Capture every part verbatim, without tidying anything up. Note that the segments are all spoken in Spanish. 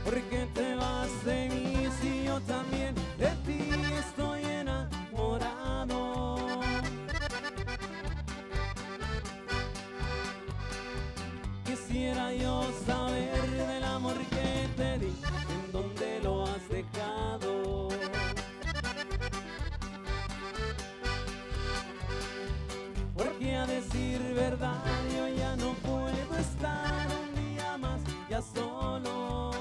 porque te vas de mí si yo también de ti estoy enamorado. Quisiera yo saber del amor que te di, en dónde lo has dejado. Porque a decir verdad yo ya no puedo estar un día más ya solo.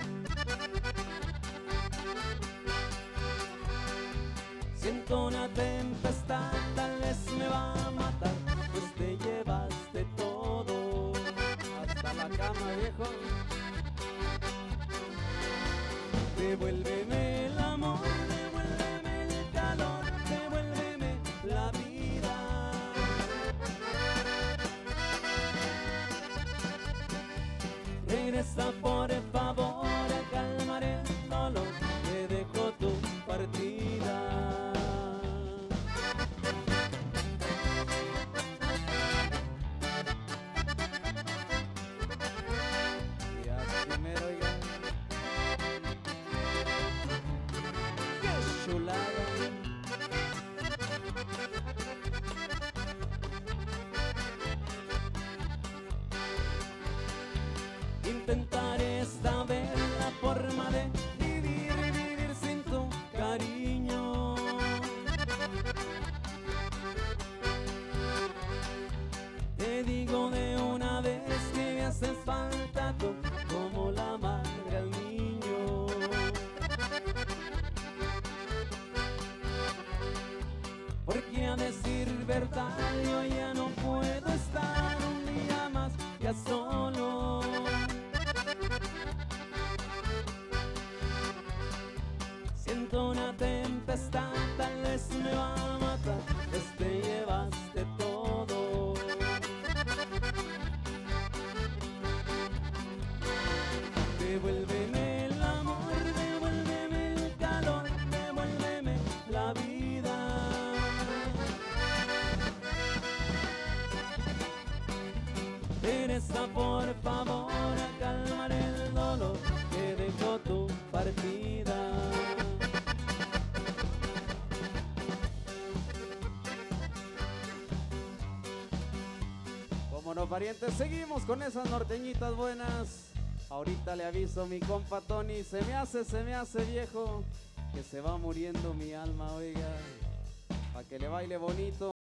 Siento una tempestad, tal vez me va a matar, pues te llevaste todo, hasta la cama, viejo. Devuélveme el amor, devuélveme el calor, devuélveme la vida. Regresa por favor a calmar el dolor que dejó tu partida. Y así mero, oiga. ¡Qué chulada! Intentaré esta vez la forma de vivir, vivir sin tu cariño. Te digo de una vez que me haces falta tú, como la madre al niño. Porque a decir verdad yo ya no puedo estar un día más ya solo. Siento una tempestad, tal vez me va a matar, pues te llevaste todo. Devuélveme el amor, devuélveme el calor, devuélveme la vida. Regresa por favor a calmar el dolor que dejó tu partida. Como no, parientes, seguimos con esas norteñitas buenas. Ahorita le aviso mi compa Tony, se me hace, se me hace viejo, que se va muriendo mi alma, oiga, pa' que le baile bonito.